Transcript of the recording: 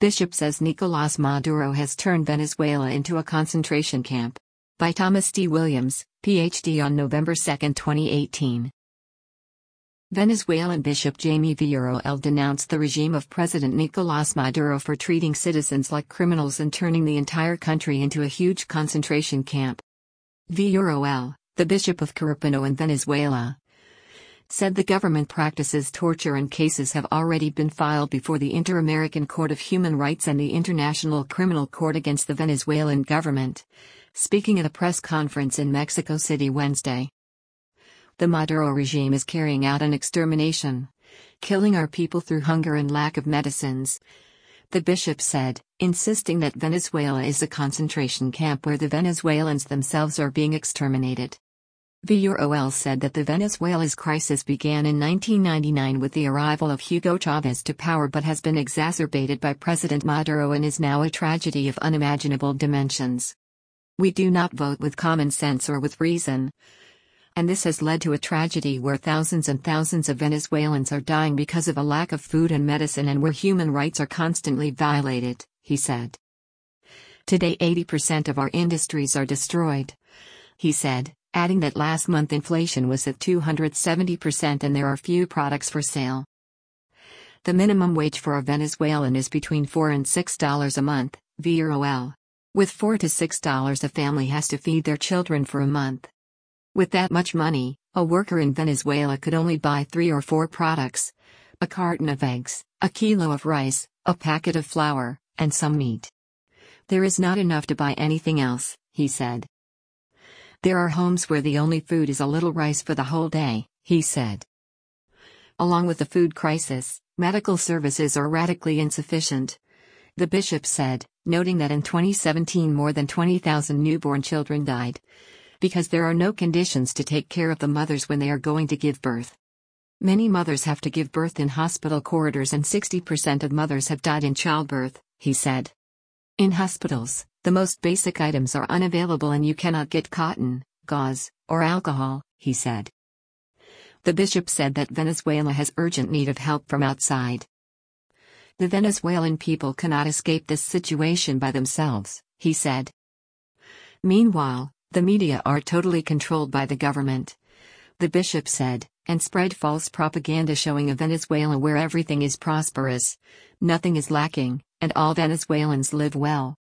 Bishop says Nicolás Maduro has turned Venezuela into a concentration camp. By Thomas D. Williams, Ph.D. on November 2, 2018. Venezuelan Bishop Jaime Villarroel denounced the regime of President Nicolás Maduro for treating citizens like criminals and turning the entire country into a huge concentration camp. Villarroel, the Bishop of Carúpano in Venezuela, said the government practices torture and cases have already been filed before the Inter-American Court of Human Rights and the International Criminal Court against the Venezuelan government, speaking at a press conference in Mexico City Wednesday. The Maduro regime is carrying out an extermination, killing our people through hunger and lack of medicines, the bishop said, insisting that Venezuela is a concentration camp where the Venezuelans themselves are being exterminated. Villarroel said that the Venezuela's crisis began in 1999 with the arrival of Hugo Chavez to power but has been exacerbated by President Maduro and is now a tragedy of unimaginable dimensions. We do not vote with common sense or with reason. And this has led to a tragedy where thousands and thousands of Venezuelans are dying because of a lack of food and medicine and where human rights are constantly violated, he said. Today 80% of our industries are destroyed, he said, adding that last month inflation was at 270% and there are few products for sale. The minimum wage for a Venezuelan is between $4 and $6 a month, Villarroel. With $4 to $6 a family has to feed their children for a month. With that much money, a worker in Venezuela could only buy 3 or 4 products: a carton of eggs, a kilo of rice, a packet of flour, and some meat. There is not enough to buy anything else, he said. There are homes where the only food is a little rice for the whole day, he said. Along with the food crisis, medical services are radically insufficient, the bishop said, noting that in 2017 more than 20,000 newborn children died because there are no conditions to take care of the mothers when they are going to give birth. Many mothers have to give birth in hospital corridors and 60% of mothers have died in childbirth, he said. In hospitals, the most basic items are unavailable and you cannot get cotton, gauze, or alcohol, he said. The bishop said that Venezuela has urgent need of help from outside. The Venezuelan people cannot escape this situation by themselves, he said. Meanwhile, the media are totally controlled by the government, the bishop said, and spread false propaganda showing a Venezuela where everything is prosperous, nothing is lacking, and all Venezuelans live well.